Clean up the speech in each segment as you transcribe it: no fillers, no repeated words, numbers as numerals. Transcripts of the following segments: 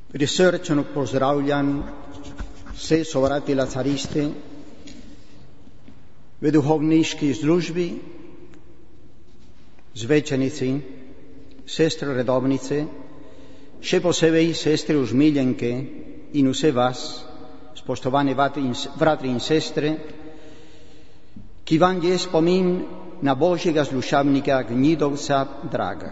Pri srčno pozdravljam vse sovrati lacariste v duhovniški službi, zvečenici, sestre redovnice, še posebej sestre užmiljenke in vse vas, spoštovane bratri in sestre, ki vam je spomin na Božjega slušavnika Gnidovca draga.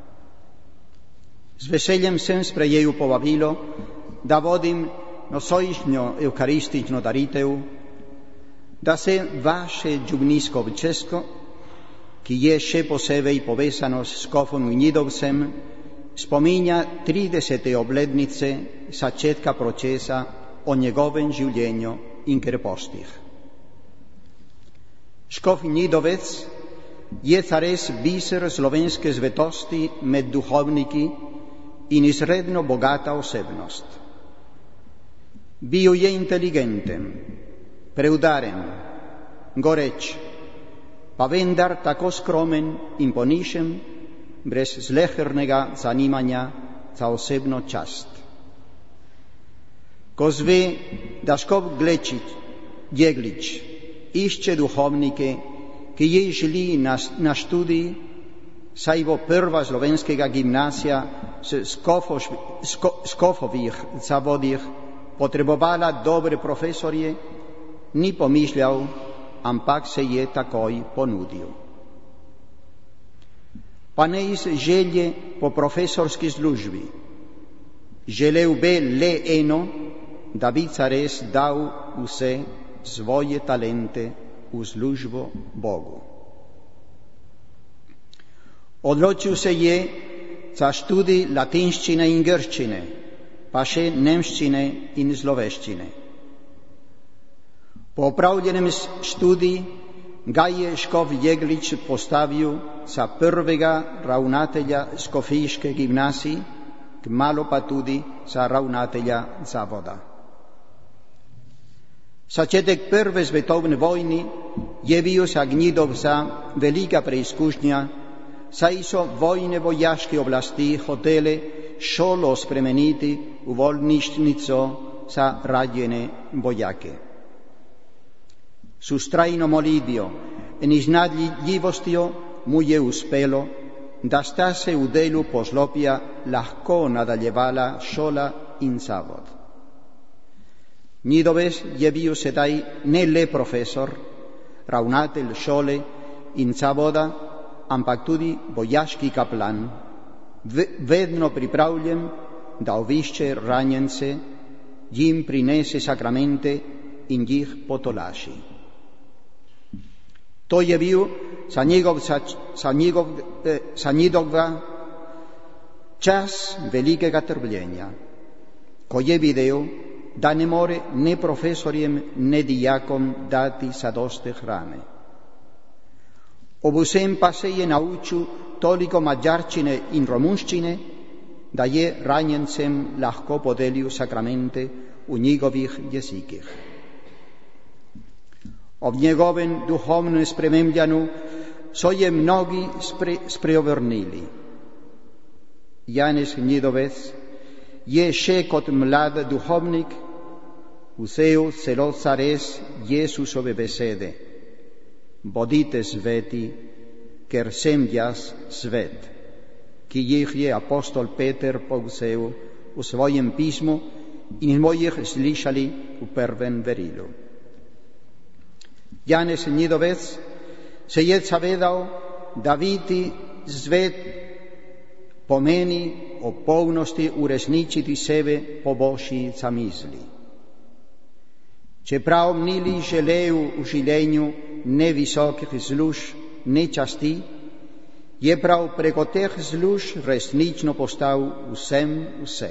Z veseljem sem sprejel povabilo, da vodim nocojšnjo evkaristično daritev, da se vaše džubnisko včesko, ki je še posebej povezano s škofom Gnidovcem, spominja 30. obletnice začetka procesa o njegovem življenju in krepostih. Škof Gnidovec je zares biser slovenske svetosti med duhovniki in izredno bogata osebnost. Bil je inteligenten, preudaren, goreč, pa vendar tako skromen in ponižen, brez zlehernega zanimanja za osebno čast. Ko zve, da škof Jeglič išče duhovnike, ki je šli na študij, saj bo prva slovenskega gimnazija s škofovih zavodih potrebovala dobre profesorje, ni pomišljal, ampak se je takoj ponudil. Pa ne iz želje po profesorski službi. Želel bi le eno, da bi zares dal vse svoje talente v službo Bogu. Odločil se je za študij latinščine in grščine, pa še nemščine in sloveščine. Po opravljenem študiju ga je škof Jeglič postavil za prvega ravnatelja škofijske gimnazije, kmalu pa tudi za ravnatelja zavoda. Začetek prve svetovne vojne je bil za Gnidovca velika preizkušnja, saj so vojne vojaške oblasti hotele šolo spremeniti v bolnišnico za ranjene vojake. S vztrajno molitvijo in iznajdljivostjo mu je uspelo, da sta se v delu poslopja lahko nadaljevala šola in zavod. Gnidovec je bil sedaj ne le profesor, ravnatelj šole in zavoda, ampak tudi vojaški kaplan, vedno pripravljen, da obišče ranjence, jim prinese sakramente in jih potolaži. To je bil za njegova čas velikega trpljenja, ko je videl, da ne more ne profesorjem, ne dijakom dati zadosti hrane. Ob vsem pa se je naučil toliko madžarščine in romunščine, da je ranjencem lahko podelil sakramente v njihovih jezikih. Ob njegovem duhovnem sprememljanju so je mnogi spreobrnili. Janez Gnidovec je še kot mlad duhovnik vzel celo zares Jesusove besede: bodite sveti, ker sem jaz svet, ki jih je apostol Peter povzel v svojem pismu in smo jih slišali v prvem verilu. Janez Gnidovec se je zavedal, da biti svet pomeni o polnosti uresničiti sebe po Božji zamisli. Čeprav ni želel v življenju ne visokih služb, ne časti, je prav preko teh služb resnično postal vsem vse.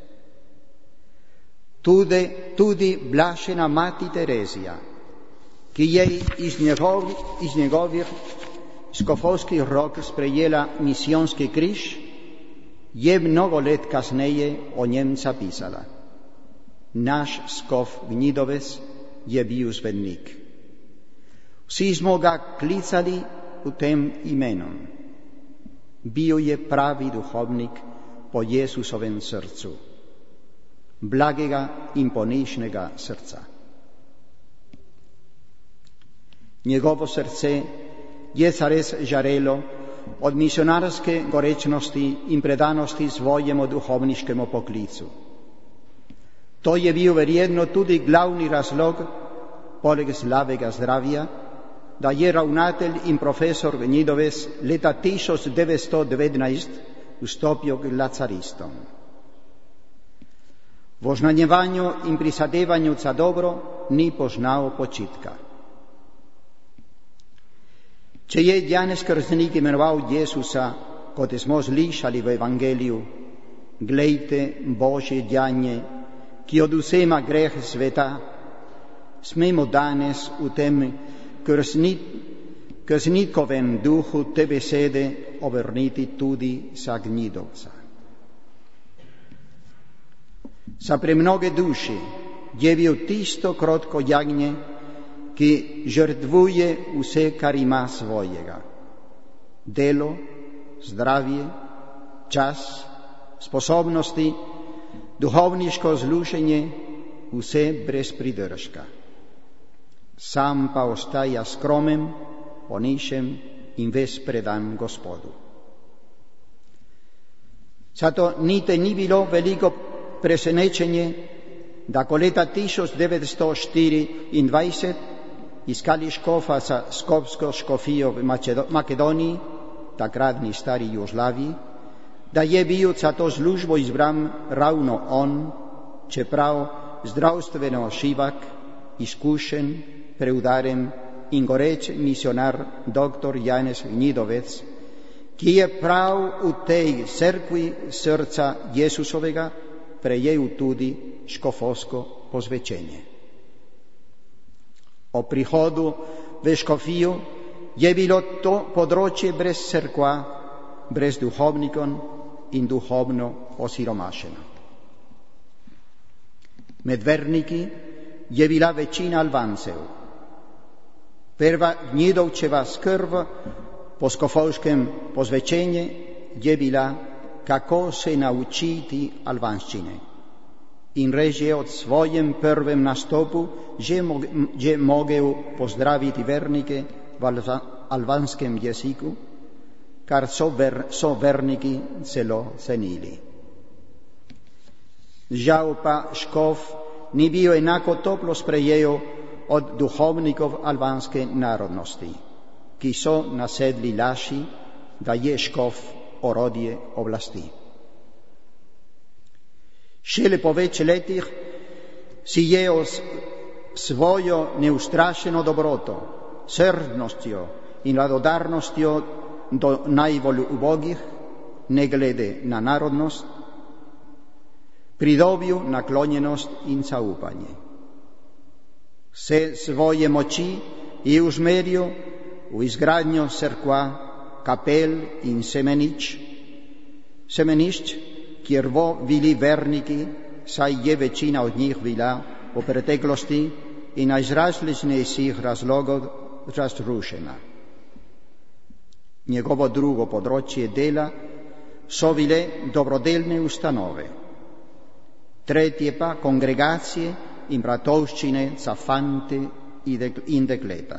Tudi blažena mati Terezija, ki je iz njegovih škofovskih rok sprejela misijonski križ, je mnogo let kasneje o njem zapisala: naš škof Gnidovec je bil svetnik. Vsi smo ga klicali v tem imenom. Bil je pravi duhovnik po Jesusovem srcu. blagega in ponižnega srca. Njegovo srce je zares žarelo od misionarske gorečnosti in predanosti svojemu duhovniškemu poklicu. To je bil verjetno tudi glavni razlog, poleg slabega zdravja, da je ravnatelj in profesor Gnidovec leta 1919 vstopil k lacaristom. V oznanjevanju in prizadevanju za dobro ni poznal počitka. Če je Janez Krstnik imenoval Jezusa, kot smo slišali v Evangeliju, glejte Božje djanje, ki odvzema greh sveta, smemo danes v tem krstnikovem duhu te besede obrniti tudi za Gnidovca. Za premnoge duši je bil tisto krotko jagnje, ki žrtvuje vse, kar ima svojega. Delo, zdravje, čas, sposobnosti, duhovniško služenje, vse brez pridržka. Sam pa ostaja skromen, ponižen in ves predan Gospodu. Zato niti ni bilo veliko presenečenje, da ko leta 1924 iskali škofa za skopsko škofijo v Makedoniji, takratni stari Jugoslaviji, da je bil za to službo izbran ravno on, čeprav zdravstveno šibak, izkušen, preudaren in goreč misionar dr. Janez Gnidovec, ki je prav v tej cerkvi srca Jezusovega prejel tudi škofovsko posvečenje. O prihodu v škofijo je bilo to področje brez cerkva, brez duhovnikov in duhovno osiromašeno. Med verniki je bila večina Albancev. Prva Gnidovčeva skrb po škofovskem posvečenju je bila, kako se naučiti albanščine. In res je od svojem prvem nastopu že mogel pozdraviti vernike v albanskem jeziku, kar so verniki celo cenili. Žal pa škof ni bil enako toplo sprejel od duhovnikov albanske narodnosti, ki so nasedli laži, da je škof orodje oblasti. Šele po več letih si je svojo neustrašeno dobroto, srdnostjo in radodarnostjo do najbolj ubogih, ne glede na narodnost, pridobil naklonjenost in zaupanje. Vse svoje moči je usmeril v izgradnjo cerkva, kapel in semenišč, kjer bili verniki, saj je večina od njih bila v preteklosti in iz različnih razlogov razrušena. Njegovo drugo področje dela so bile dobrodelne ustanove, tretje pa kongregacije in bratovščine za fante in dekleta.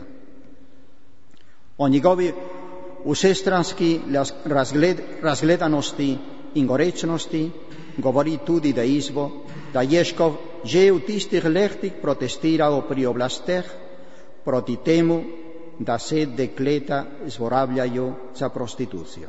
O njegovi vsestranski razgledanosti in gorečnosti govori tudi dejstvo, da je škof že v tistih letih protestiral pri oblasteh proti temu, da se dekleta zlorabljajo za prostitucijo.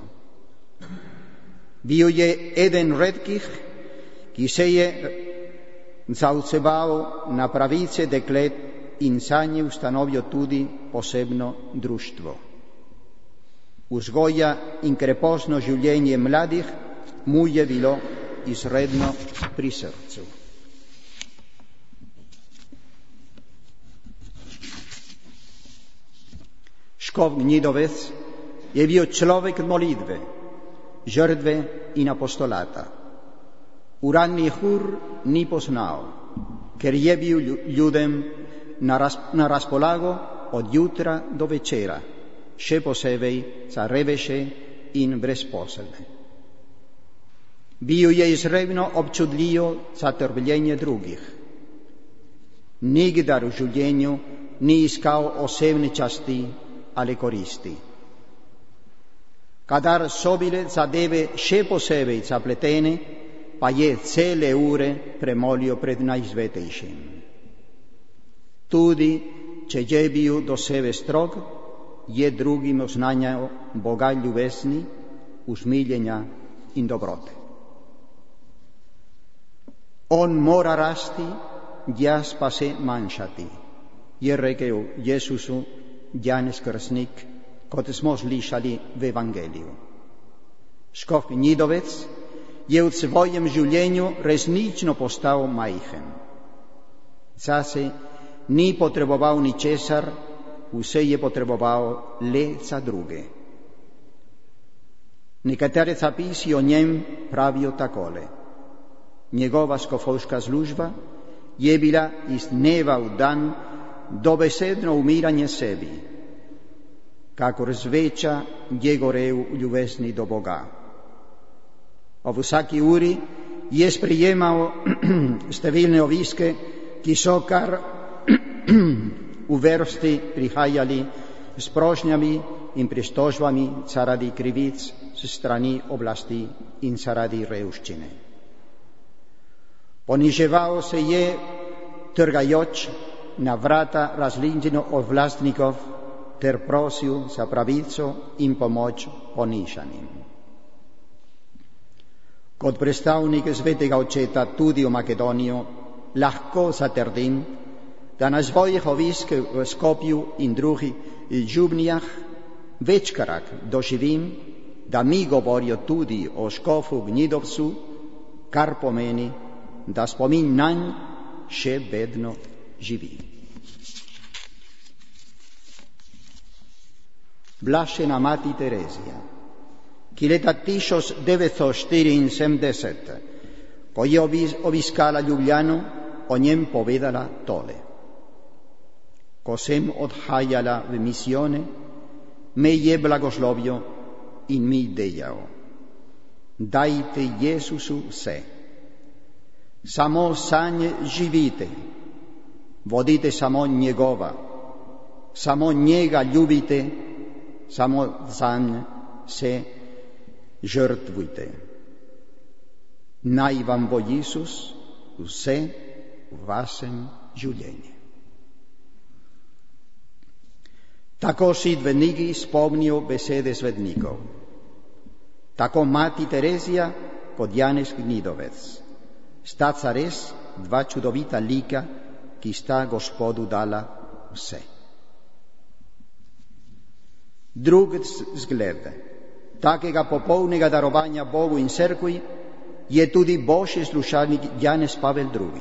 Bil je eden redkih, ki se je zavzemal na pravice deklet in zanje ustanovil tudi posebno društvo. Vzgoja in krepostno življenje mladih mu je bilo izredno pri srcu. Škof Gnidovec je bil človek molitve, žrtve in apostolata. Uradnih ur ni poznal, ker je bil ljudem na razpolago od jutra do večera, še posebej za reveše in brezposelne. Bio je izredno občudljivo za trpljenje drugih. Nikdar v življenju ni iskal osebne časti ali koristi. Kadar so bile zadeve še posebej zapletene, pa je cele ure premolil pred Najsvetejšim. Tudi, če je bil do sebe strog, je drugim oznanjal Boga ljubezni, usmiljenja in dobrote. On mora rasti, jaz pa se manjšati, je rekel Jezusu Janez Krstnik, kot smo slišali v Evangeliju. Škof Gnidovec je v svojem življenju resnično postal majhen. Zase ni potreboval ničesar, vse je potreboval le za druge. Nekatere zapisi o njem pravijo takole. Njegova škofovska služba je bila iz dneva v dan dobesedno umiranje sebi, kakor zveča je gorel v ljubezni do Boga. Ob vsaki uri je sprejemal številne obiske, ki so kar v vrsti prihajali s prošnjami in pritožbami zaradi krivic s strani oblasti in zaradi revščine. Poniževal se je, trgajoč na vrata različnih oblastnikov, ter prosil za pravico in pomoč ponižanim. Kot predstavnik svetega očeta tudi v Makedonijo lahko zatrdim, da na svojih obiskih v Skopju in drugih župnijah večkrat doživim, da mi govorijo tudi o škofu Gnidovcu, kar pomeni, da spomin nanj še vedno živi. Blažena mati Terezija, ki leta 1974, ko je obiskala Ljubljano, o njem povedala tole. Ko sem odhajala v misijone, me je blagoslovil in mi dejal: dajte Jezusu vse, samo zanj živite, vodite samo njegova, samo njega ljubite, samo zanj se žrtvujte. Naj vam bo Jezus vse v vašem življenju. Tako si svetniki spomnijo besede svetnikov. Tako mati Terezija kot Janez Gnidovec sta zares dva čudovita lika, ki sta Gospodu dala vse. Drugi zgled takega popolnega darovanja Bogu in cerkvi je tudi božji služabnik Janez Pavel II.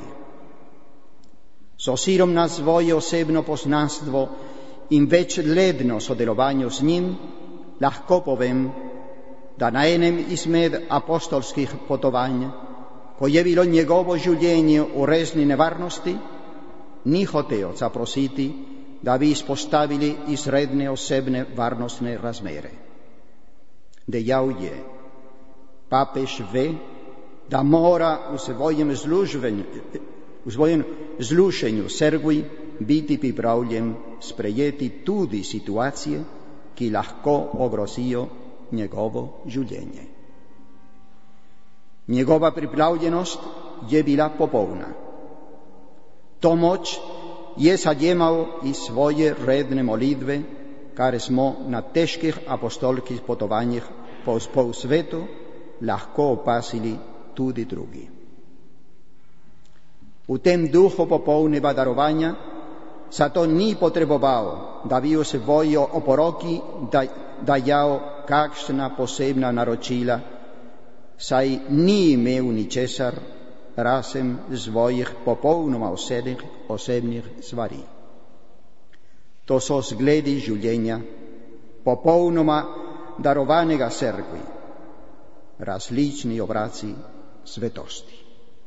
S ozirom na svoje osebno poznanstvo in večletno sodelovanje z njim lahko povem, da na enem izmed apostolskih potovanj, ko je bilo njegovo življenje v resni nevarnosti, ni hotel zaprositi, da bi izpostavili izredne osebne varnostne razmere. Dejal je: papež ve, da mora v svojem služenju cerkvi biti pripravljen sprejeti tudi situacije, ki lahko ogrozijo njegovo življenje. Njegova pripravljenost je bila popolna. To moč je zajemal iz svoje redne molitve, kar smo na težkih apostolskih potovanjih po svetu lahko opazili tudi drugi. V tem duhu popolnega darovanja zato ni potreboval, da bi v svoji oporoki dajal kakšna posebna naročila, saj ni imel ničesar razen svojih popolnoma osebnih stvari. To so zgledi življenja popolnoma darovanega cerkvi, različni obrazi svetosti.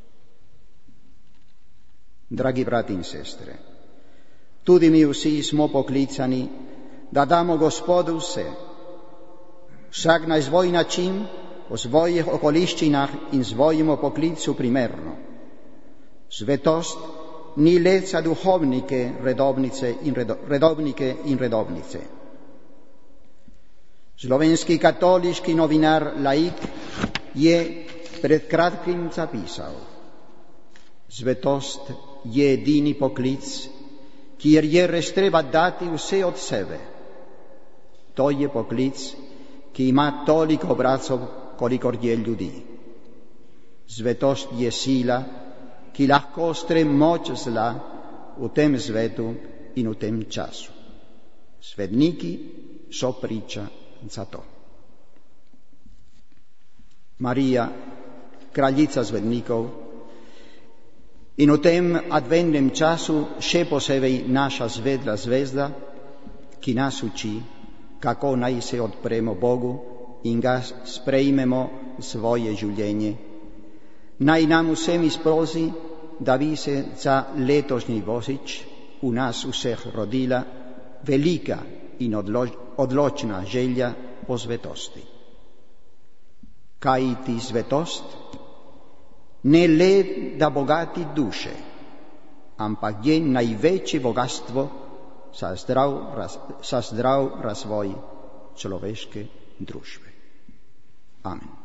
Dragi brati in sestre, tudi mi vsi smo poklicani, da damo Gospodu vse, vsak na svoj način o svojich okoliščinah in svojemu poklicu primerno. Svetost ni le za duhovnike, redovnike in redovnice. Slovenski katoliški novinar laik je pred kratkim zapisal: svetost je edini poklic, kjer je res treba dati vse od sebe. To je poklic, ki ima toliko bratov, kolikor je ljudi. Svetost je sila, ki lahko stre moč zla v tem svetu in v tem času. Svetniki so priča za to. Marija, kraljica svetnikov, in v tem adventnem času še posebej naša svetla zvezda, ki nas uči, kako naj se odpremo Bogu in ga sprejmemo v svoje življenje. Naj nam vsem izprosi, da bi se za letošnji Božič v nas vseh rodila velika in odločna želja po svetosti. Kaj ti svetost? Ne le, da bogati duše, ampak je največje bogatstvo za zdrav razvoj človeške družbe. Amen.